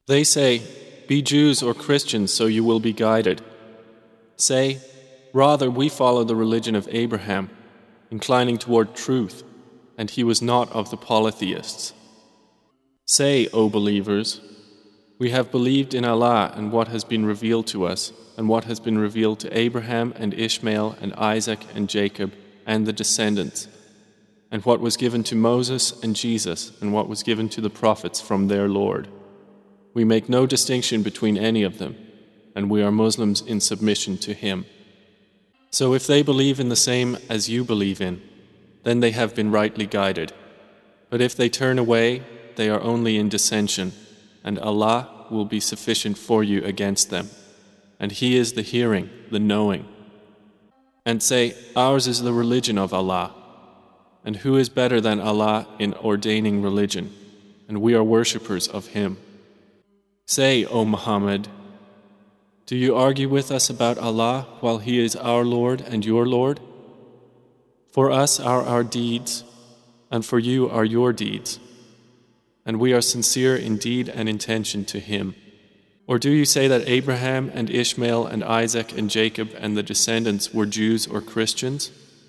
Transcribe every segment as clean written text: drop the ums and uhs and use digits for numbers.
They say, "Be Jews or Christians so you will be guided." Say, "Rather we follow the religion of Abraham, inclining toward truth, and he was not of the polytheists." Say, O believers, "We have believed in Allah and what has been revealed to us, and what has been revealed to Abraham and Ishmael and Isaac and Jacob and the descendants, and what was given to Moses and Jesus and what was given to the prophets from their Lord. We make no distinction between any of them, and we are Muslims in submission to Him." So if they believe in the same as you believe in, then they have been rightly guided. But if they turn away, they are only in dissension, and Allah will be sufficient for you against them. And He is the hearing, the knowing. And say, "Ours is the religion of Allah." And who is better than Allah in ordaining religion? And we are worshippers of Him. Say, O Muhammad, do you argue with us about Allah while He is our Lord and your Lord? For us are our deeds, and for you are your deeds. And we are sincere in deed and intention to Him. Or do you say that Abraham and Ishmael and Isaac and Jacob and the descendants were Jews or Christians?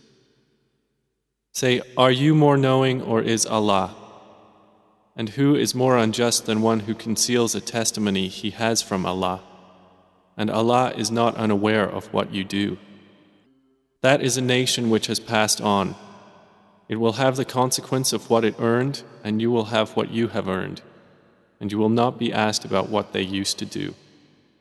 Say, are you more knowing or is Allah? And who is more unjust than one who conceals a testimony he has from Allah? And Allah is not unaware of what you do. That is a nation which has passed on. It will have the consequence of what it earned, and you will have what you have earned, and you will not be asked about what they used to do.